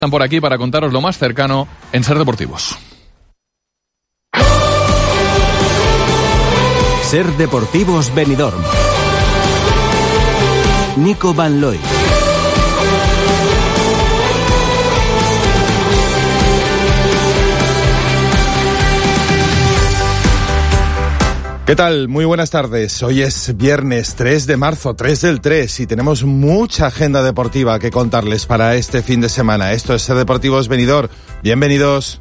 Están por aquí para contaros lo más cercano en Ser Deportivos. Ser Deportivos Benidorm. Nico Van Looy. ¿Qué tal? Muy buenas tardes. Hoy es viernes 3 de marzo, 3 del 3, y tenemos mucha agenda deportiva que contarles para este fin de semana. Esto es Ser Deportivos Benidorm. Bienvenidos.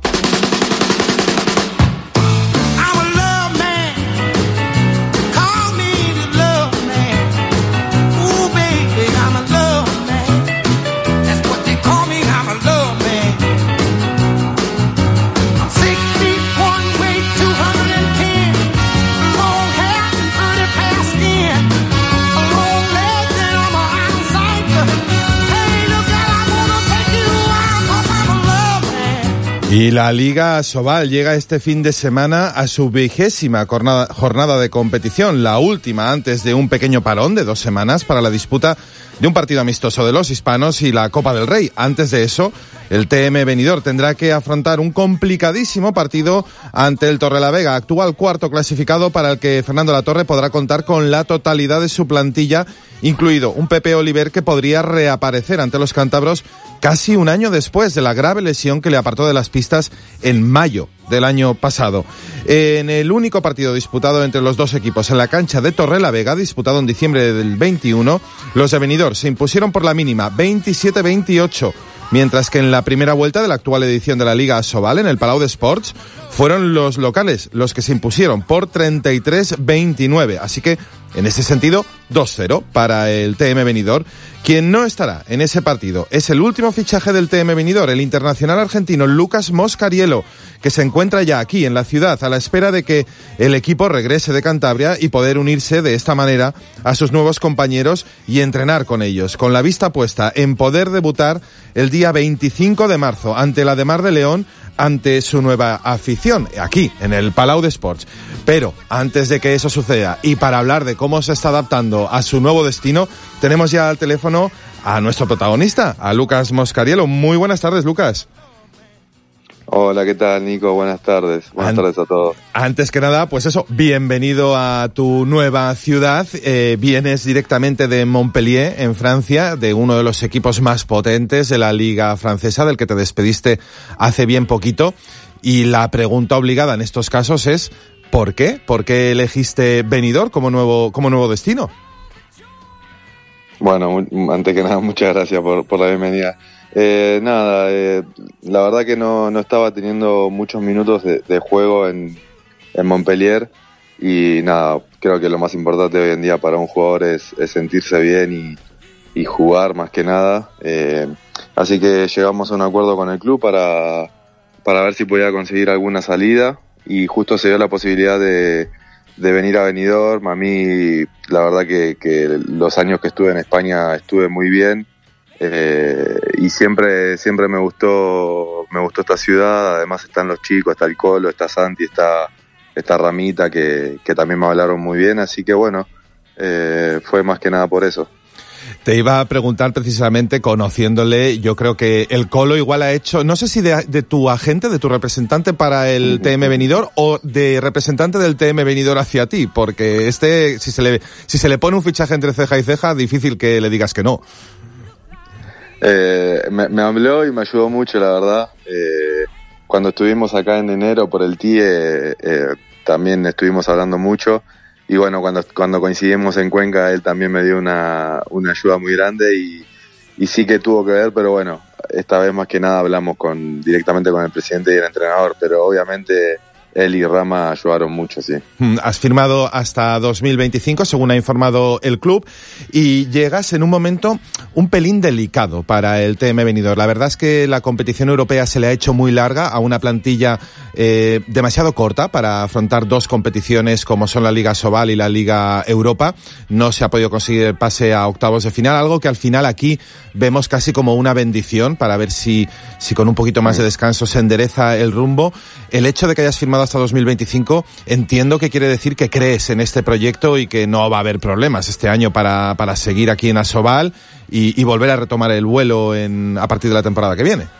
Y la Liga Asobal llega este fin de semana a su 20ª jornada de competición, la última antes de un pequeño parón de 2 semanas para la disputa de un partido amistoso de los hispanos y la Copa del Rey. Antes de eso, el TM Benidorm tendrá que afrontar un complicadísimo partido ante el Torrelavega, actual cuarto clasificado, para el que Fernando Latorre podrá contar con la totalidad de su plantilla, incluido un Pepe Oliver que podría reaparecer ante los cántabros casi un año después de la grave lesión que le apartó de las pistas en mayo del año pasado. En el único partido disputado entre los dos equipos en la cancha de Torrelavega, disputado en diciembre del 21, los de Benidorm se impusieron por la mínima 27-28, mientras que en la primera vuelta de la actual edición de la Liga Asobal, en el Palau d'Esports, fueron los locales los que se impusieron por 33-29. Así que, en ese sentido, 2-0 para el TM Benidorm. Quien no estará en ese partido es el último fichaje del TM Benidorm, el internacional argentino Lucas Moscariello, que se encuentra ya aquí en la ciudad a la espera de que el equipo regrese de Cantabria y poder unirse de esta manera a sus nuevos compañeros y entrenar con ellos, con la vista puesta en poder debutar el día 25 de marzo ante la de Mar de León, ante su nueva afición, aquí, en el Palau d'Esports. Pero, antes de que eso suceda, y para hablar de cómo se está adaptando a su nuevo destino, tenemos ya al teléfono a nuestro protagonista, a Lucas Moscariello. Muy buenas tardes, Lucas. Hola, ¿qué tal, Nico? Buenas tardes. Buenas tardes a todos. Antes que nada, pues eso, bienvenido a tu nueva ciudad. Vienes directamente de Montpellier, en Francia, de uno de los equipos más potentes de la Liga francesa, del que te despediste hace bien poquito. Y la pregunta obligada en estos casos es, ¿por qué? ¿Por qué elegiste Benidorm como nuevo destino? Bueno, antes que nada, muchas gracias por la bienvenida. La verdad que no estaba teniendo muchos minutos de juego en Montpellier, y nada, creo que lo más importante hoy en día para un jugador es sentirse bien y jugar más que nada. Así que llegamos a un acuerdo con el club para ver si podía conseguir alguna salida, y justo se dio la posibilidad de venir a Benidorm. A mí la verdad que los años que estuve en España estuve muy bien. Y siempre me gustó esta ciudad. Además están los chicos, está el Colo, está Santi, está Ramita, que también me hablaron muy bien, así que bueno, fue más que nada por eso. Te iba a preguntar precisamente, conociéndole, yo creo que el Colo igual ha hecho, no sé si de tu agente, de tu representante para el TM Benidorm, o de representante del TM Benidorm hacia ti, porque si se le pone un fichaje entre ceja y ceja, difícil que le digas que no. Me habló y me ayudó mucho, la verdad. Cuando estuvimos acá en enero por el TIE, también estuvimos hablando mucho, y bueno, cuando coincidimos en Cuenca, él también me dio una ayuda muy grande, y sí que tuvo que ver, pero bueno, esta vez más que nada hablamos directamente con el presidente y el entrenador, pero obviamente él y Rama ayudaron mucho, sí. Has firmado hasta 2025, según ha informado el club, y llegas en un momento un pelín delicado para el TM Benidorm. La verdad es que la competición europea se le ha hecho muy larga a una plantilla demasiado corta para afrontar 2 competiciones como son la Liga Asobal y la Liga Europa. No se ha podido conseguir el pase a octavos de final, algo que al final aquí vemos casi como una bendición para ver si con un poquito más de descanso se endereza el rumbo. El hecho de que hayas firmado hasta 2025, entiendo que quiere decir que crees en este proyecto y que no va a haber problemas este año para seguir aquí en Asobal y volver a retomar el vuelo a partir de la temporada que viene.